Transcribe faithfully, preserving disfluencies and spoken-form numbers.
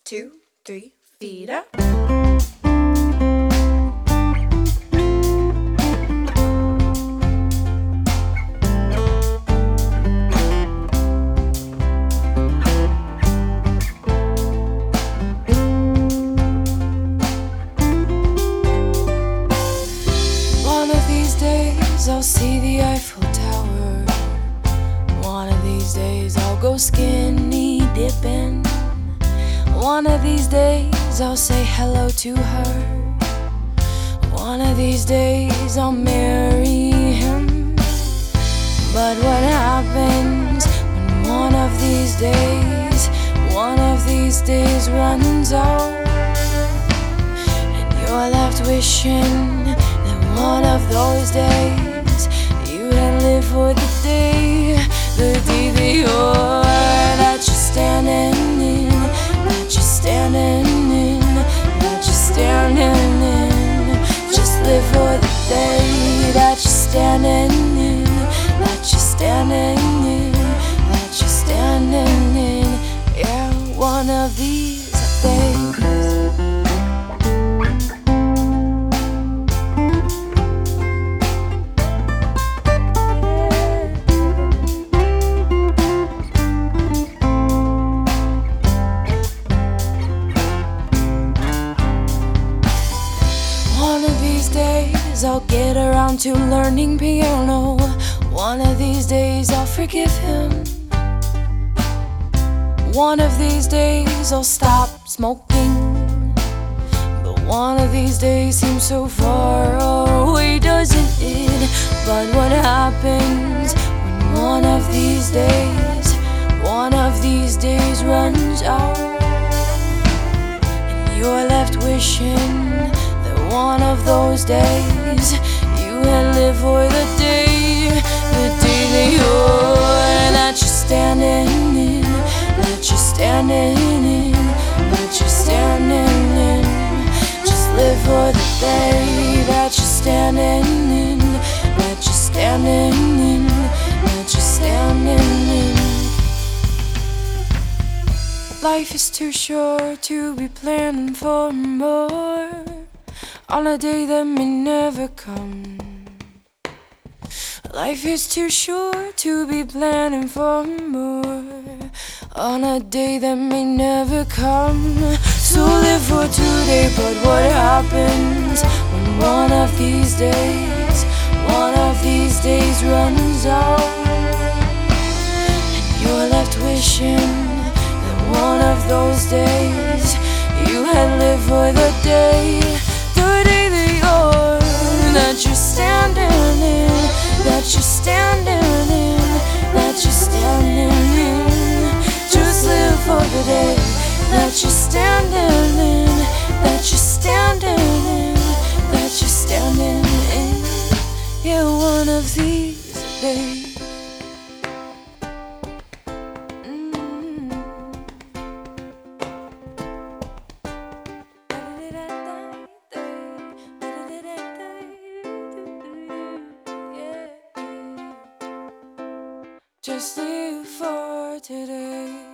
two, three, feet up. One of these days I'll see the Eiffel Tower. One of these days I'll go skinny dipping. One of these days I'll say hello to her. One of these days I'll marry him. But what happens when one of these days, one of these days runs out, and you're left wishing that one of those days you had lived for the day, the day that you're, that you're standing in, that you're standing in, that you're standing in. Just live for the day that you're standing in, that you're standing in, that you're standing in. Yeah, one of these days. One of these days I'll get around to learning piano. One of these days I'll forgive him. One of these days I'll stop smoking. But one of these days seems so far away, doesn't it? But what happens when one of these days, one of these days runs out, and you're left wishing one of those days you had lived for the day, the day that you're, that you're standing in, that you're standing in, that you're standing in. Just live for the day that you're standing in, that you're standing in, that you're standing in. Life is too short to be planning for more on a day that may never come. Life is too short to be planning for more on a day that may never come. So live for today, but what happens when one of these days, one of these days runs out, and you're left wishing that one of those days you had lived for the day, the day that you're, that you're standing in, that you're standing in, that you're standing in. Just live for the day that you're standing in, that you're standing in, that you're standing in. Yeah, one of these days. Just live for today.